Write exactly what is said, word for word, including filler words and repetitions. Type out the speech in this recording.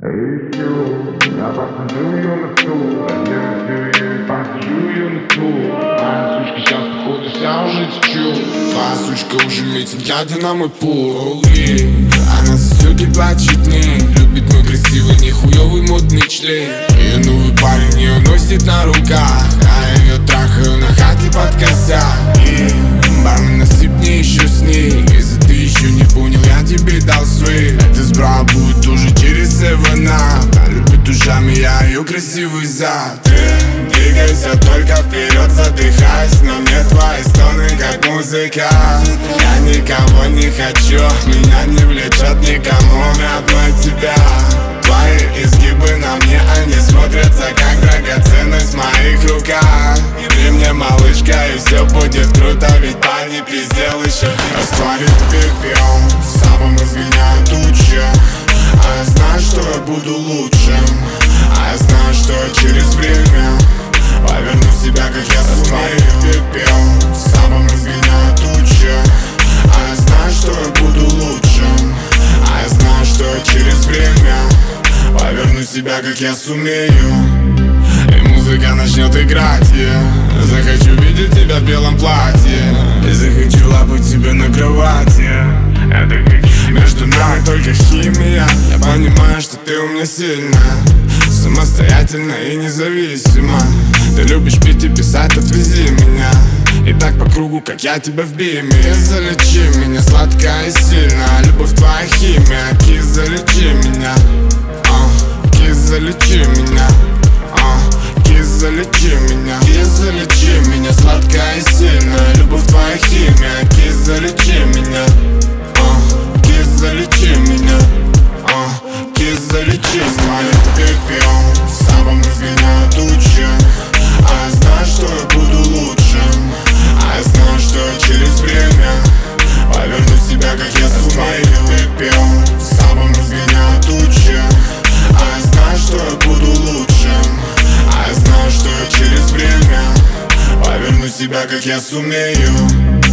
И все, я посажу ее на стул, я все, посажу ее на стул. Моя сучка сейчас походу вся уже течет. Твоя сучка уже метит, глядя на мой пол. И она сосет и плачет мне. Любит мой красивый, нихуевый модный член. Ее новый парень ее носит на руках, а ее трахаю на хате под косяк. И бармен, насыпь мне еще с ней. Если ты еще не понял, я тебе дал свей. Эта справа будет тоже через севен ап. Она любит ушами, я ее красивый зад. Ты двигайся только вперед, задыхаясь, но мне твои стоны как музыка. Я никого не хочу, меня не влечет никому, одной тебя. Твои изгибы на мне, они смотрятся как драгоценность в моих руках. Ты мне малышка, и все будет круто, ведь парни пиздел еще. Растворит пепел, сабом изгоняет тучи. А я знаю, что я буду лучшим, а я знаю, что я через время поверну себя, как я сумею. Пепел, сабом изгоняет тучи. А я знаю, что я буду лучшим, а я знаю, что я через время поверну себя, как я сумею. И музыка начнет играть, yeah. Захочу видеть тебя в белом платье, и захочу лапать тебя на кровати. Я так хочу. Между нами только химия. Я понимаю, что ты у меня сильная, самостоятельная и независима. Ты любишь пить и писать, отвези меня. И так по кругу, как я тебя в биме. Киз, залечи меня, сладкая и сильная. Любовь твоя химия. Киз, залечи меня, а, Киз, залечи меня, а, Киз, залечи меня. Киз, залечи меня, сладкая и сильная. Любовь твоя химия. Киз, залечи меня, а, Киз, залечи меня, а, Киз, залечи меня. Пепел, сабом изгоняет тучи. А я знаю, что я буду лучшим, а я знаю, что я через время поверну себя, как я сумею. Пепел, сабом изгоняет тучи. А я знаю, что я буду лучшим, а я знаю, что я через время поверну себя, как я сумею.